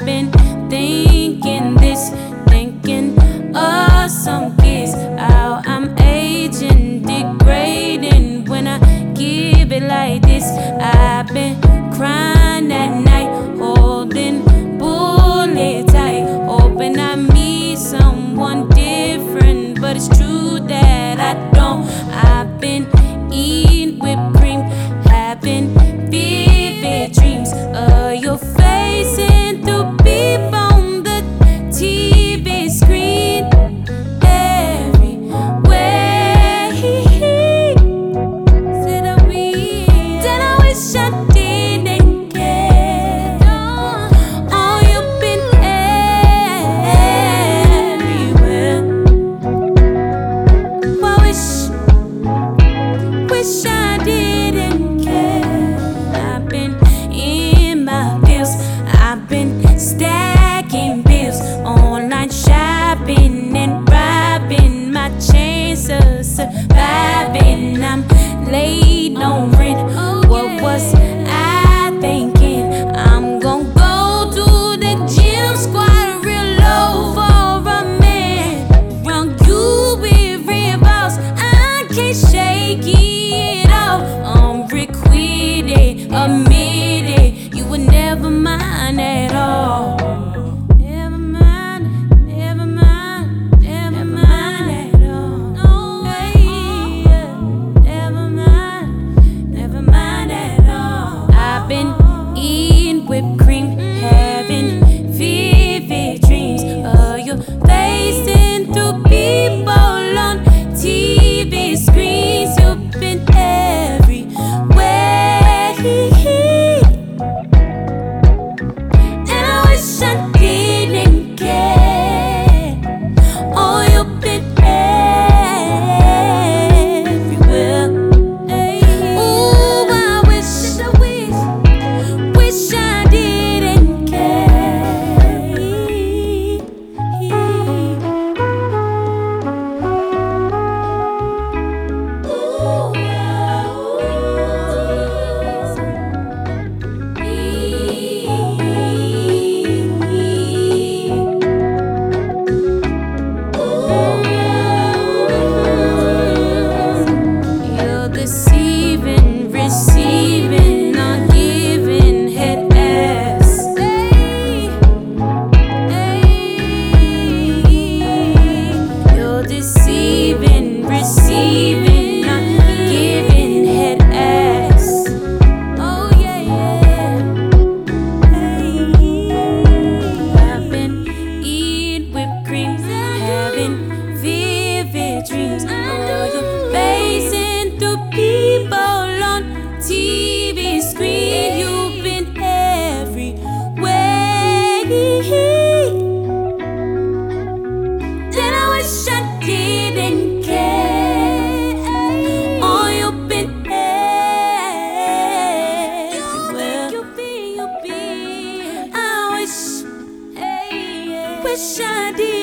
I've been thinking this, thinking of some kids, how I'm aging, degrading when I give it like this. I've been crying at night, holding bullet tight, hoping I meet someone different, but it's true that I don't. I've been eating whipped cream, having vivid dreams of your face and through people on the TV screen everywhere. Said I wish I didn't care. Oh, you've been everywhere. Well, wish I didn't care. I've been in my feels, I've been stacking bills, online shopping and robbing my chance of surviving. I'm late on rent. What was I thinking? I'm gon' go to the gym, squat real low for a man. Around you with real balls, I can't shake it off. I'm requited, admit it, you were never mine at all. Never mind, never mind, never mind at all. No way, never mind at all. I've been eating whipped cream, having vivid dreams of your face and through people on TV screens. You've been everywhere, and I wish I didn't care. Oh, you've been everywhere. Ooh, I wish I didn't care. You're deceiving, receiving, not giving head ass. You're deceiving, receiving, not giving head ass. Oh yeah, yeah. I've been eating whipped cream, having vivid dreams of your face and through people on TV screen. You've been everywhere, and I wish I didn't care. Oh, you've been everywhere. I wish I did.